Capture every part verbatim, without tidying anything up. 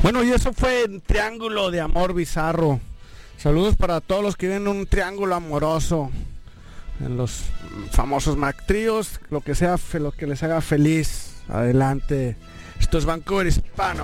Bueno, y eso fue el Triángulo de Amor Bizarro. Saludos para todos los que viven en un triángulo amoroso, en los famosos Mac Tríos, lo que sea, lo que les haga feliz. Adelante. Esto es Vancouver Hispano.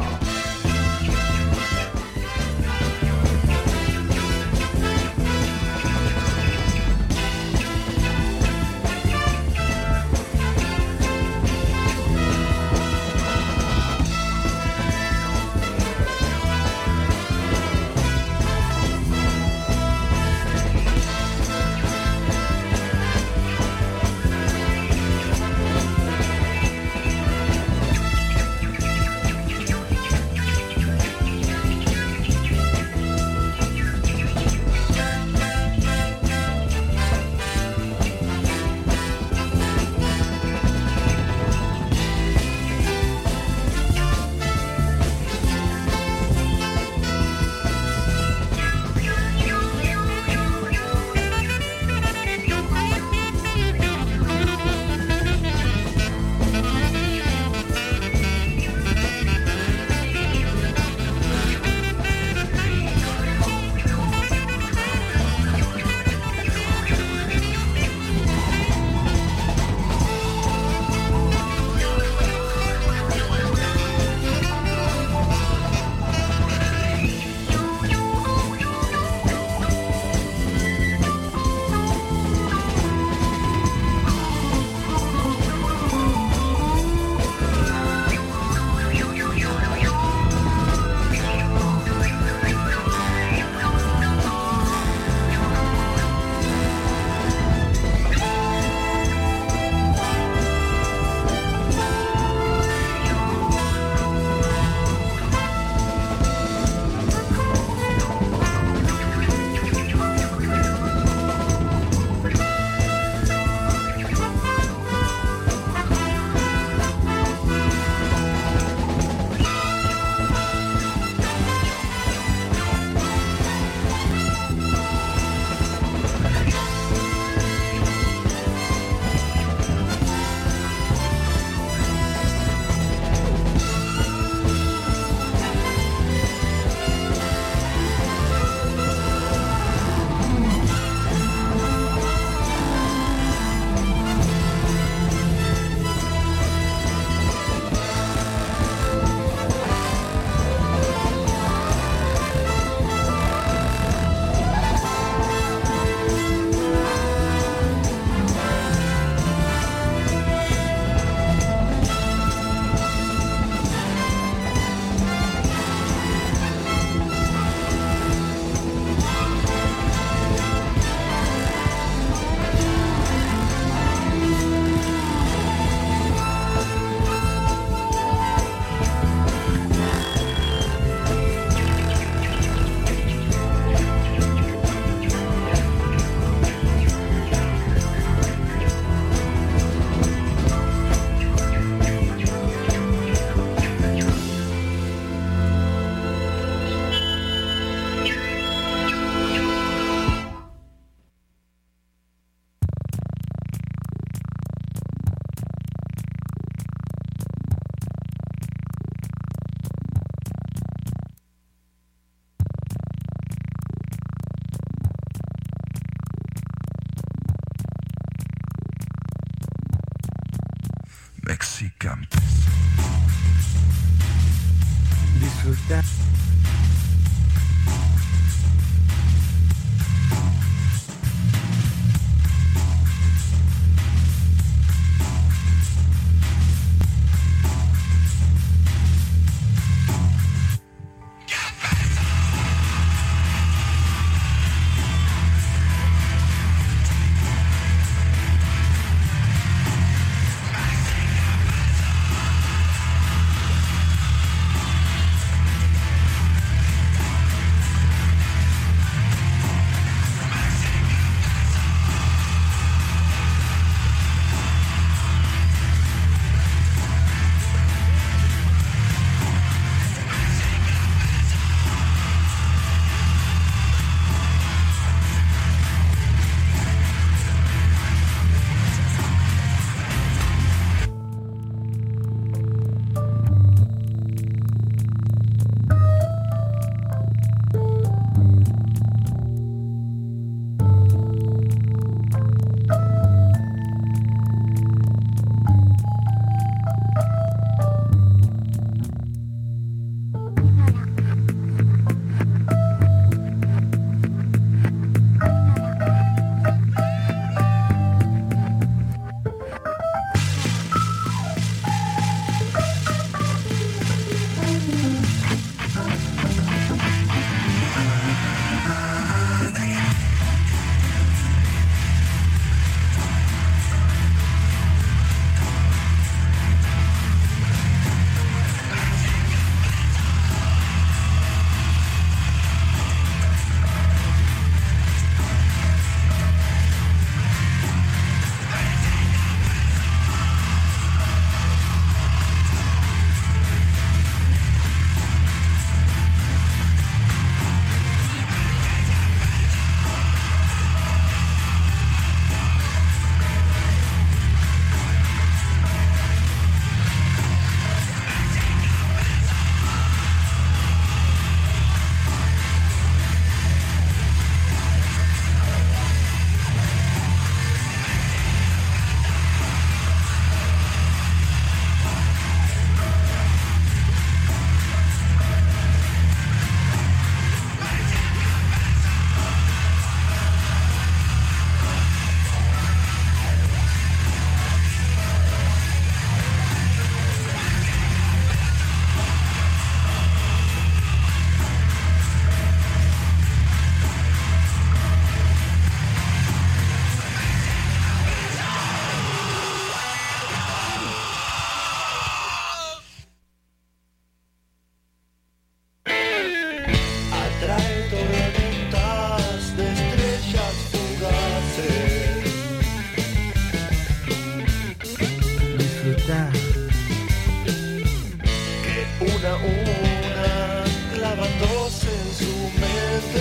Mexican. Disfrutar.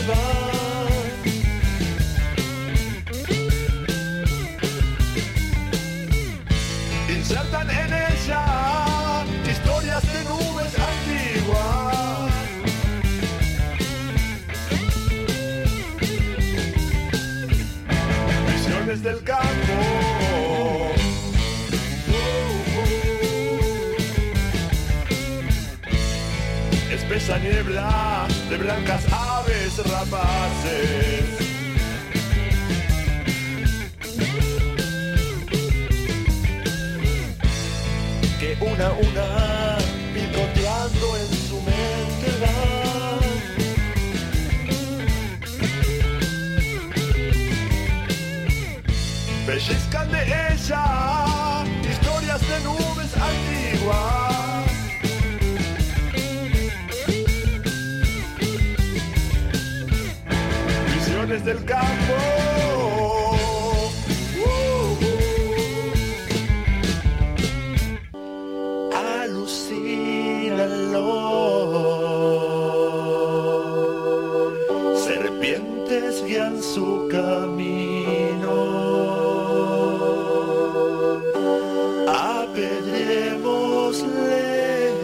van. Insertan en ella historias de nubes antiguas. Visiones del campo. Espesa niebla de blancas aves rapaces. Que una a una picoteando en su mente van. Pellizcan de ella historias de nubes antiguas. Del campo. Uh, uh. Alucínalo. Serpientes guían su camino. Apedrémosle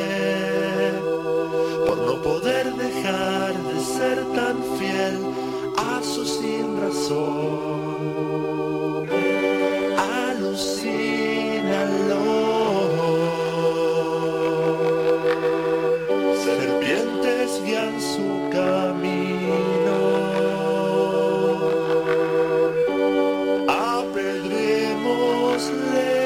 por no poder dejar de ser tan fiel a su sin razón. Alucínalo. Serpientes guían su camino. Apedrémosle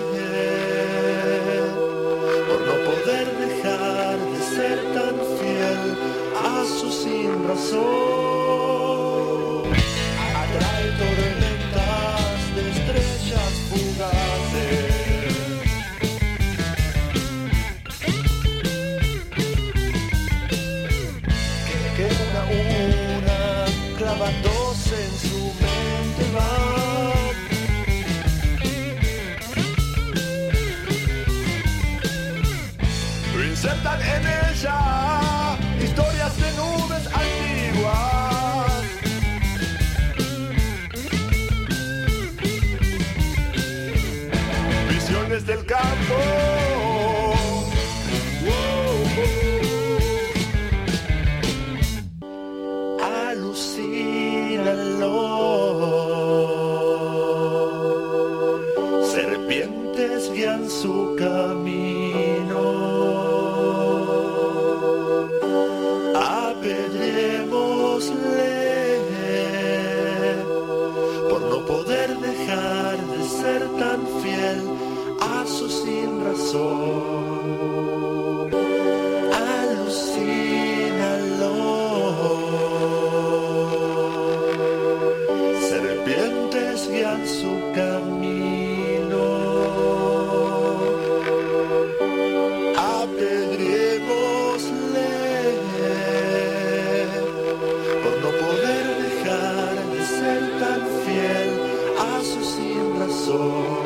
por no poder dejar de ser tan fiel a su sin razón. Tormentas de estrellas fugaces. Que una a una clavándose en su mente van. Insertan en ella historias de nubes antiguas. Del campo. Uh, uh. Alucínalo. Serpientes guían su camino. Apedrémosle por no poder dejar de ser tan fiel a su sin razón. Alucínalo. Serpientes guían su camino. Apedrémosle por no poder dejar de ser tan fiel a su sin razón.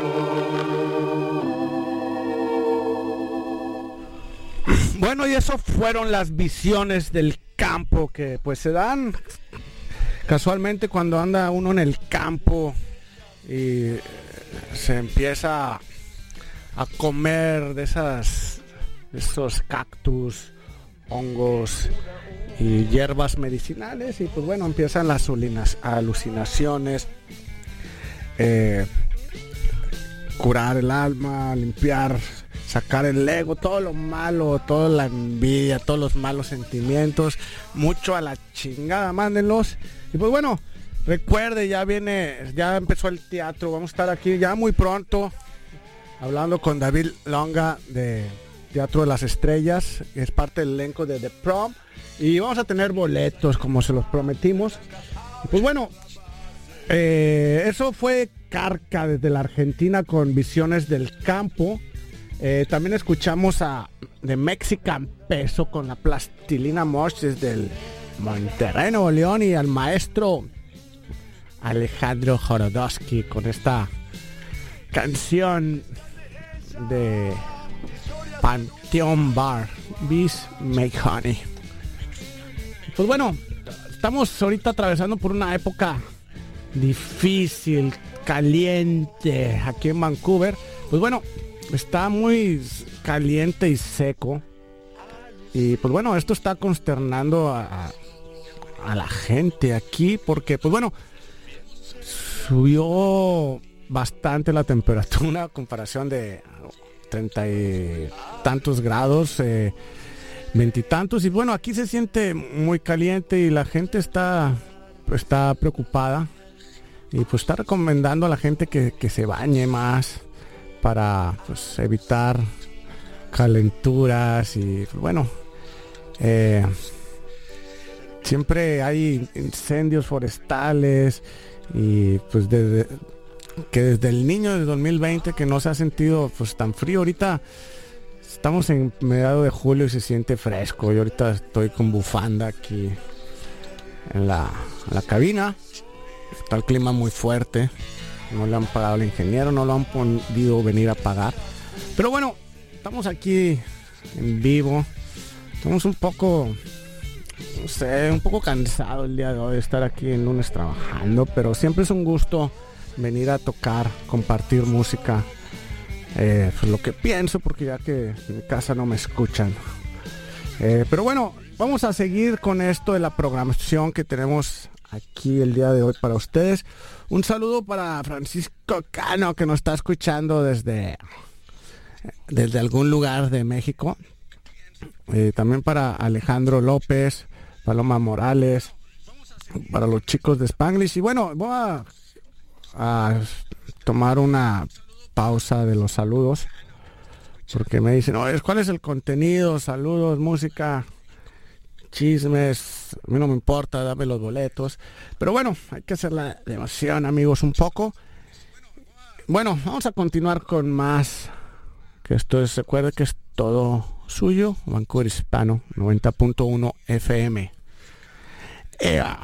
Bueno, y eso fueron las visiones del campo que pues se dan casualmente cuando anda uno en el campo y se empieza a comer de esas de esos cactus, hongos y hierbas medicinales y pues bueno, empiezan las alucinaciones, eh, curar el alma, limpiar, sacar el ego, todo lo malo, toda la envidia, todos los malos sentimientos, mucho a la chingada, mándenlos. Y pues bueno, recuerde, ya viene, ya empezó el teatro, vamos a estar aquí ya muy pronto, hablando con David Longa de Teatro de las Estrellas, que es parte del elenco de The Prom, y vamos a tener boletos como se los prometimos. Y pues bueno, eh, eso fue Carca desde la Argentina con Visiones del Campo. Eh, también escuchamos a The Mexican Peso con la Plastilina Mosh desde el Monterrey, Nuevo León, y al maestro Alejandro Jorodowski con esta canción de Panteón Bar, Bees Make Honey. Pues bueno, estamos ahorita atravesando por una época difícil, caliente aquí en Vancouver. Pues bueno, está muy caliente y seco. Y pues bueno, esto está consternando a, a la gente aquí porque pues bueno, subió bastante la temperatura a comparación de treinta y tantos grados, eh, veintitantos. Y bueno, aquí se siente muy caliente y la gente está, está preocupada. Y pues está recomendando a la gente que, que se bañe más para pues, evitar calenturas. Y bueno, eh, siempre hay incendios forestales. Y pues desde que desde el niño de dos mil veinte que no se ha sentido pues tan frío. Ahorita estamos en mediados de julio y se siente fresco. Yo ahorita estoy con bufanda aquí en la, en la cabina. Está el clima muy fuerte. No le han pagado al ingeniero, no lo han podido venir a pagar. Pero bueno, estamos aquí en vivo. Estamos un poco, no sé, un poco cansado el día de hoy de estar aquí en lunes trabajando, pero siempre es un gusto venir a tocar, compartir música, eh, pues lo que pienso, porque ya que en mi casa no me escuchan. Eh, pero bueno, vamos a seguir con esto de la programación que tenemos aquí el día de hoy para ustedes. Un saludo para Francisco Cano, que nos está escuchando desde, desde algún lugar de México. Eh, también para Alejandro López, Paloma Morales, para los chicos de Spanglish. Y bueno, voy a, a tomar una pausa de los saludos, porque me dicen, oye, ¿cuál es el contenido? Saludos, música, chismes, a mí no me importa, dame los boletos. Pero bueno, hay que hacer la emoción, amigos, un poco. Bueno, vamos a continuar con más. Que esto es, recuerde que es todo suyo. Vancouver Hispano, noventa punto uno F M. ¡Ea!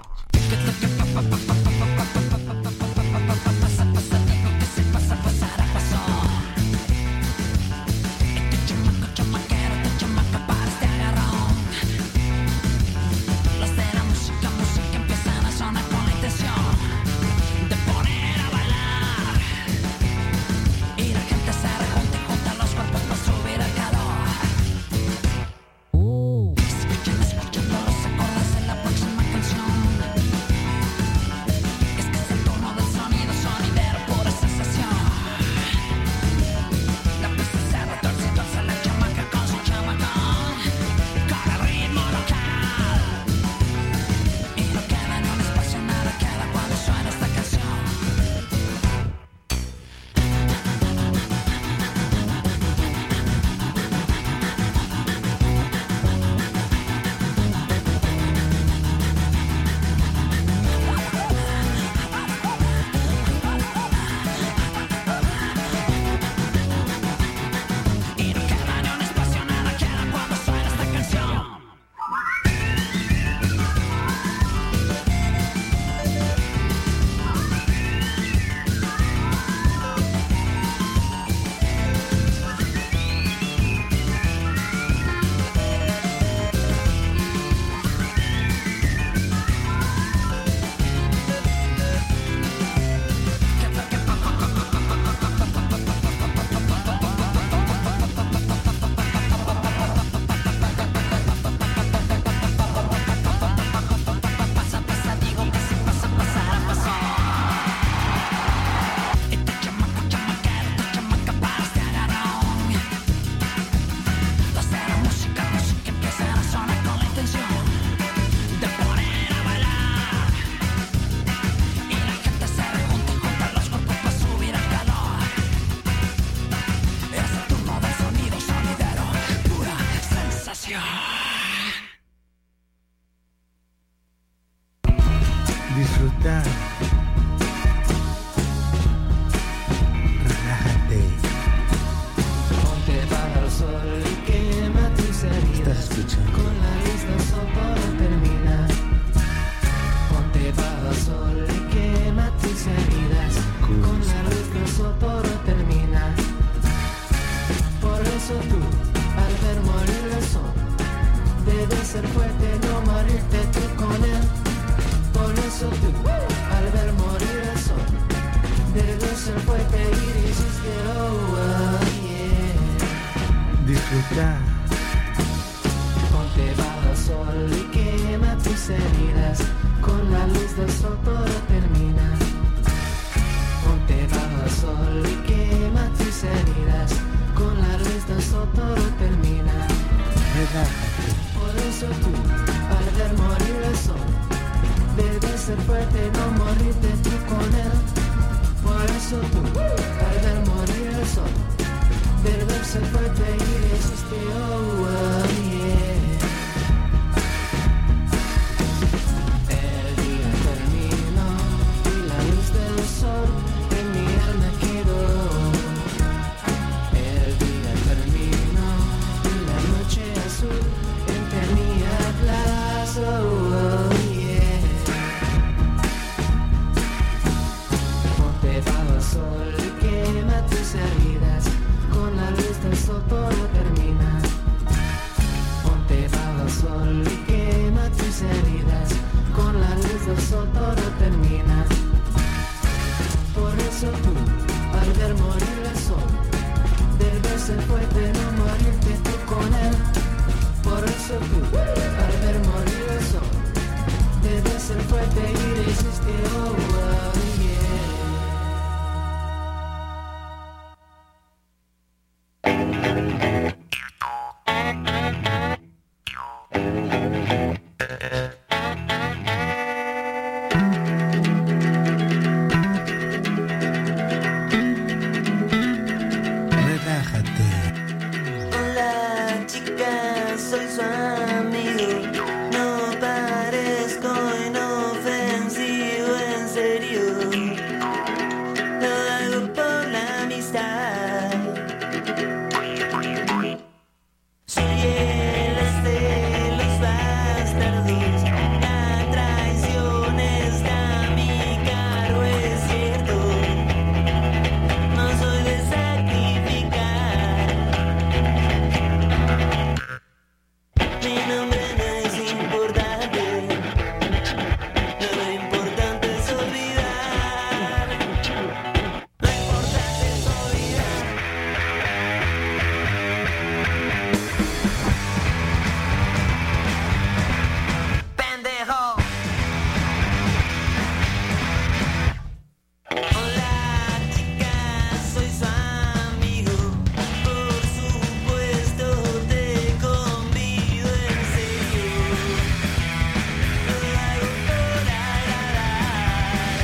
Disfrutar. Relájate. Ponte bajo el sol y quema tus heridas. ¿Estás escuchando? Con la lista solo termina. Ponte bajo el sol y quema tus heridas. Con la lista solo termina. Por eso tú, al ver morir el sol, debes ser fuerte, no morirte tú con él. heridas, con la luz del sol todo termina. Ponte bajo el sol y quema tus heridas, con la luz del sol todo termina. Por eso tú, al ver morir el sol, debes ser fuerte y no morirte tú con él. Por eso tú, al ver morir el sol, debes ser fuerte y resistir, oh, oh yeah. El día terminó y la luz del sol en mi alma quedó. El día terminó y la noche azul entre mi atlas, oh, oh yeah. Ponte bajo el sol y quema tus heridas, con la luz del sol todo termina. Ponte bajo el sol y quema tus heridas, con la luz del sol todo termina. Por eso tú, al ver morir el sol, debes ser fuerte, no morirte tú con él. Por eso tú, al ver morir el sol, debes ser fuerte y resistir, oh, oh yeah. Hola chica, soy su amigo. No parezco inofensivo, en serio. Lo hago por la amistad. Soy el as de los bastardos. La traición está a mi cargo, es cierto. No soy de sacrificar. Mi nombre no es importante, lo importante es olvidar. Lo importante es olvidar. Pendejo. Hola chica, soy su amigo. Por supuesto te convido, en serio. Lo hago por agradar.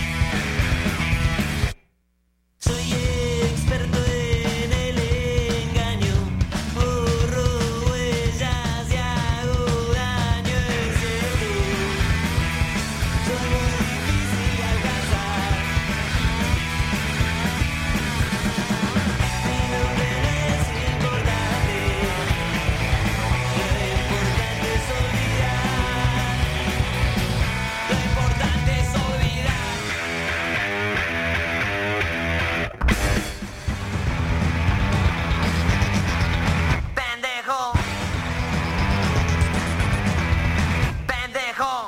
Soy experto en el engaño. Borro huellas y hago daño, es cierto. Soy muy difícil de alcanzar. Mi nombre no es importante, lo importante es olvidar. Lo importante es olvidar. Pendejo. Pendejo.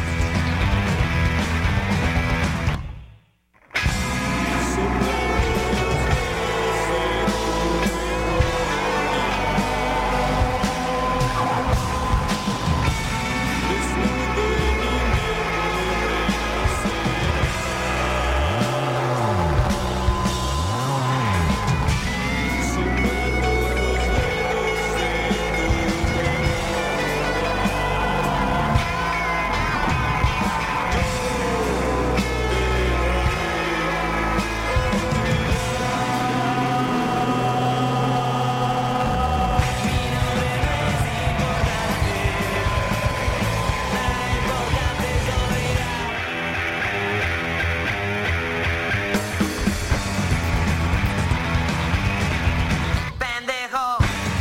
Pendejo.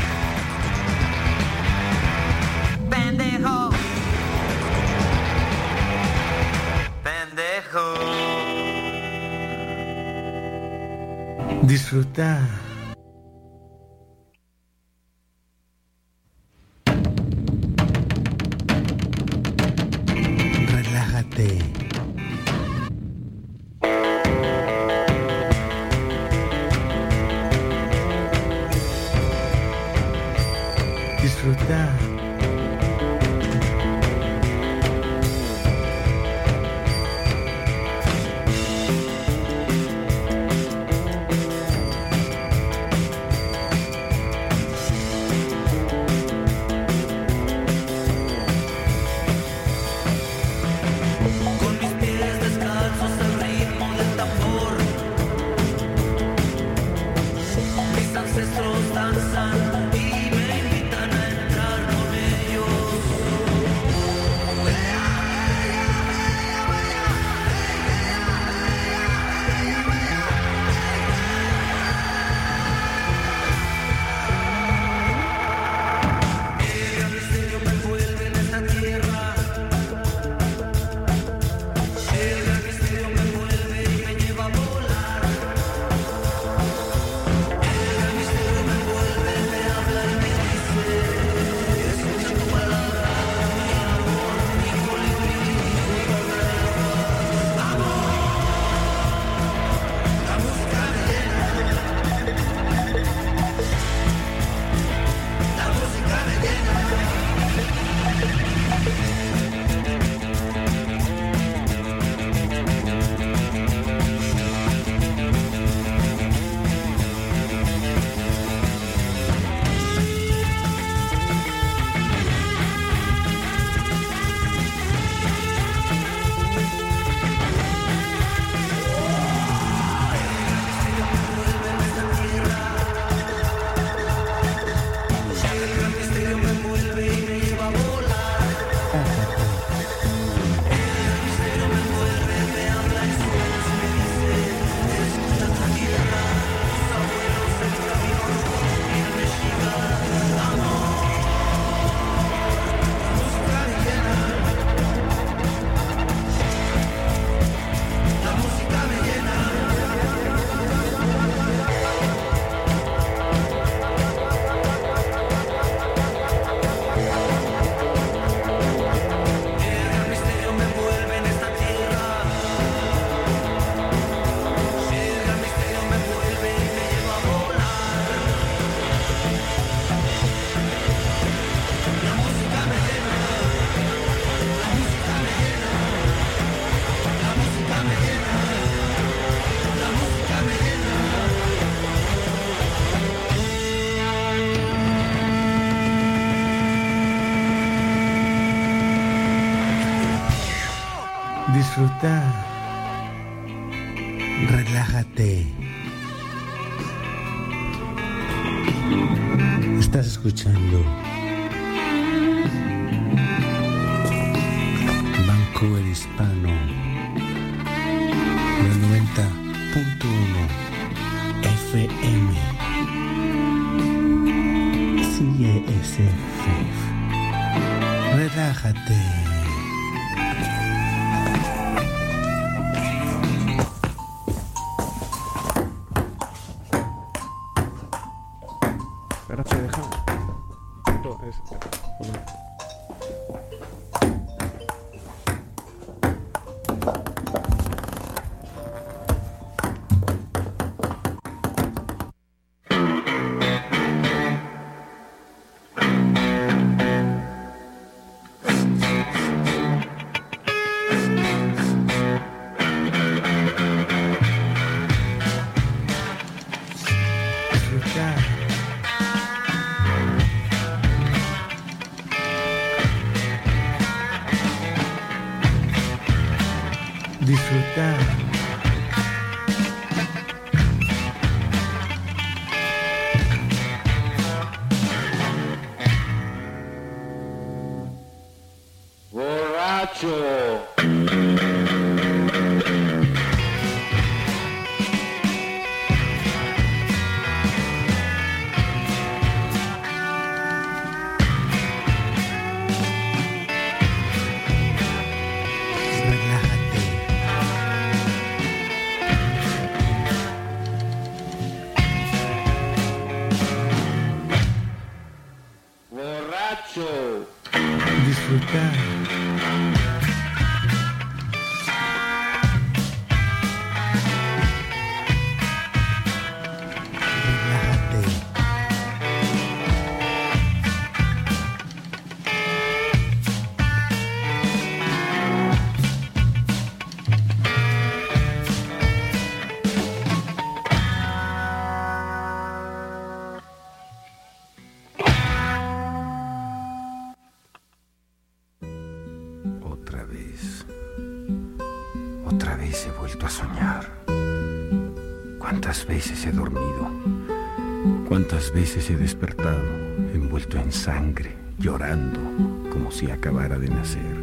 Pendejo. Pendejo. Disfruta. Relájate. Disfruta. Disfruta. Relájate. Estás escuchando Vancouver Hispano, el noventa punto uno F M. Sigue ese F. Relájate. Espérate, déjame. Esto es- Disfrutar. Disfrutar. Relájate. Disfrutar. Relájate. Otra vez, otra vez he vuelto a soñar. ¿Cuántas veces he dormido? ¿Cuántas veces he despertado, envuelto en sangre, llorando, como si acabara de nacer?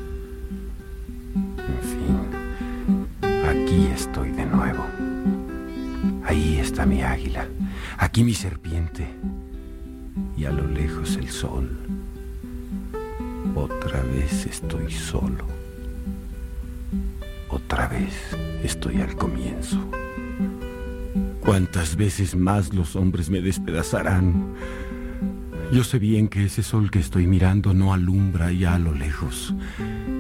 En fin, aquí estoy de nuevo. Ahí está mi águila, aquí mi serpiente, y a lo lejos el sol. Otra vez estoy solo. Otra vez estoy al comienzo. ¿Cuántas veces más los hombres me despedazarán? Yo sé bien que ese sol que estoy mirando no alumbra ya a lo lejos.